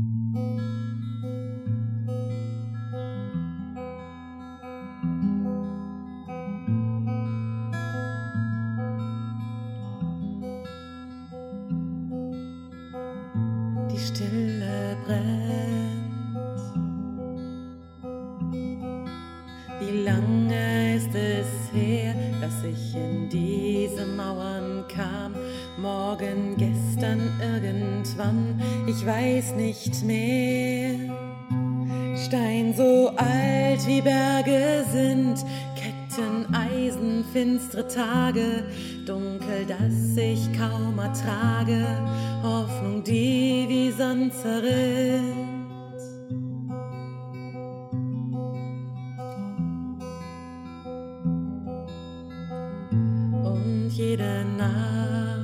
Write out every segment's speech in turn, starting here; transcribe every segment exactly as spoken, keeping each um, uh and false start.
Die Stille brennt. Wie lange ist es her, dass ich in diese Mauern kam? Morgen, gestern, irgendwann, ich weiß nicht mehr. Stein so alt wie Berge sind, Ketten, Eisen, finstere Tage, dunkel, dass ich kaum ertrage, Hoffnung, die wie Sand zerrinnt. Und jede Nacht,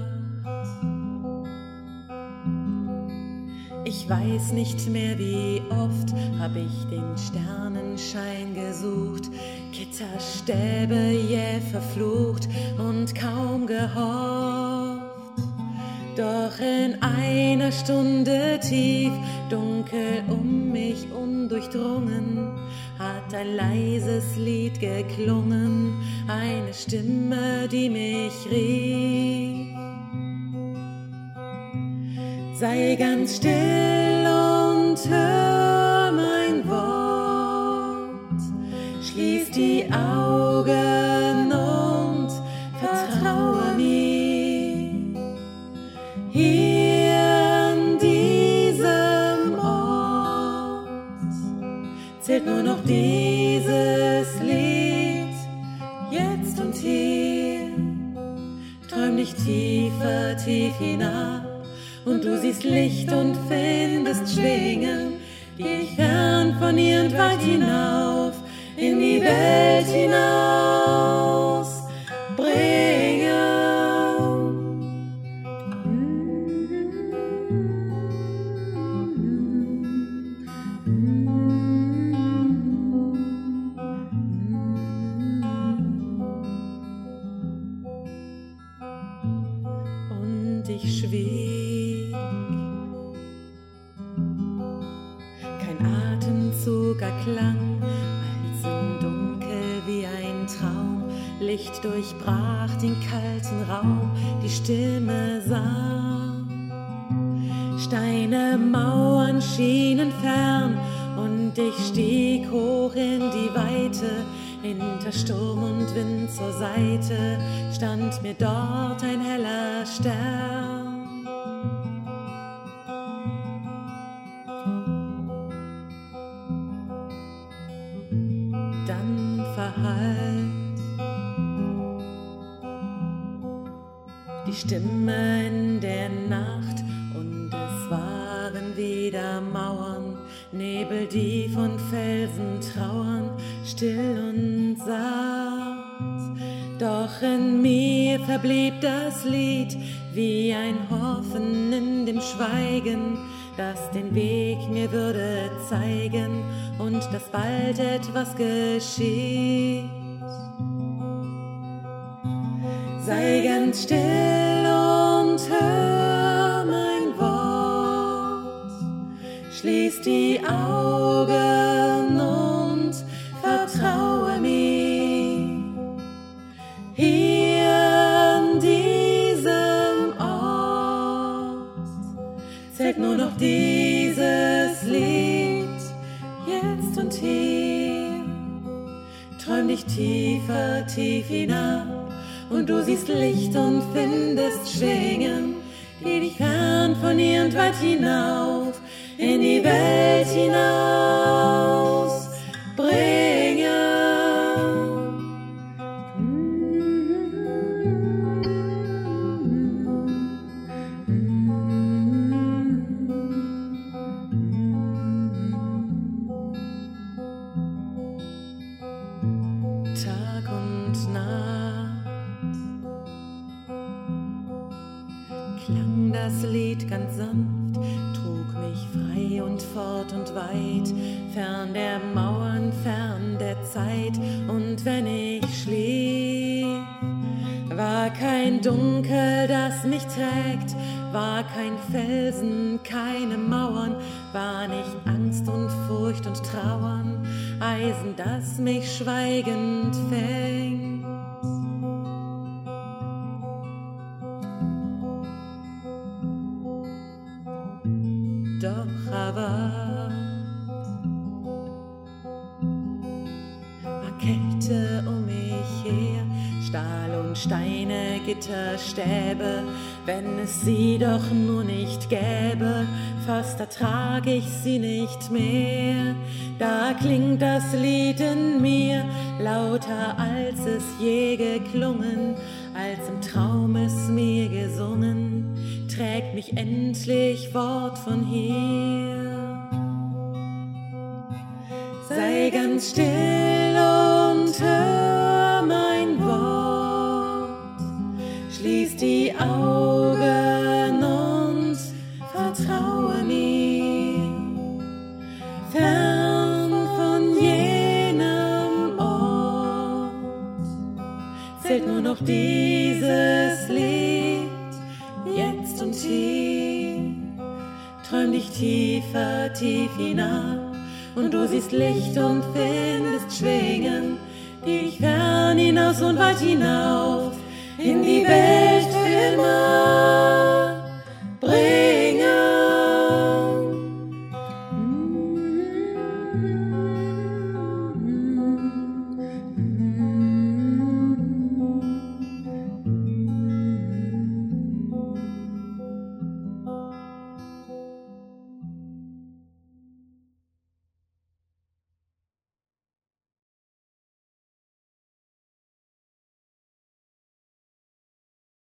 ich weiß nicht mehr wie oft, hab ich den Sternenschein gesucht, Gitterstäbe jäh verflucht und kaum gehofft. Doch in einer Stunde tief, dunkel um mich undurchdrungen, hat ein leises Lied geklungen, eine Stimme, die mich rief. Sei ganz still und hör mein Wort, schließ die Augen und vertraue mir. Hier an diesem Ort zählt nur noch dieses Lied, jetzt und hier. Träum dich tiefer, tief hinab, und du siehst Licht und findest Schwingen, die dich fern von ihr und weit hinauf in die Welt hinaus bringen. Und ich schwieg, kein Atemzug erklang, als im Dunkel wie ein Traum Licht durchbrach den kalten Raum, die Stimme sang. Steine, Mauern schienen fern und ich stieg hoch in die Weite. Hinter Sturm und Wind zur Seite stand mir dort ein heller Stern. Dann verhallt die Stimme in der Nacht und es waren wieder Mauern, Nebel, die von Felsen trauern, still und sacht. Doch in mir verblieb das Lied wie ein Hoffen in dem Schweigen, das den Weg mir würde zeigen und dass bald etwas geschieht. Sei ganz still und hör mein Wort, schließ die Augen und vertraue mir. Hier an diesem Ort zählt nur noch dieses Lied, jetzt und hier. Träum dich tiefer, tief hinab, und du siehst Licht und findest Schwingen, die dich fern von ihr und weit hinauf in die Welt hinaus bringen. Tag und Nacht klang das Lied ganz sanft, trug mich frei und fort und weit, fern der Mauern, fern der Zeit. Und wenn ich schlief, war kein Dunkel, das mich trägt, war kein Felsen, keine Mauern, war nicht Angst und Furcht und Trauern, Eisen, das mich schweigend fängt. Doch aber war Kälte um mich her, Stahl und Steine, Gitterstäbe, wenn es sie doch nur nicht gäbe, fast ertrag ich sie nicht mehr. Da klingt das Lied in mir lauter, als es je geklungen, als im Traum es mir gesungen, trägt mich endlich Wort von hier. Sei ganz still und hör mein Wort, schließ die Augen und vertraue mir, fern von jenem Ort zählt nur noch dieses Lied, jetzt und hier. Träum dich tiefer, tief hinab, und du siehst Licht und findest Schwingen, die dich fern hinaus und weit hinauf in die Welt für immer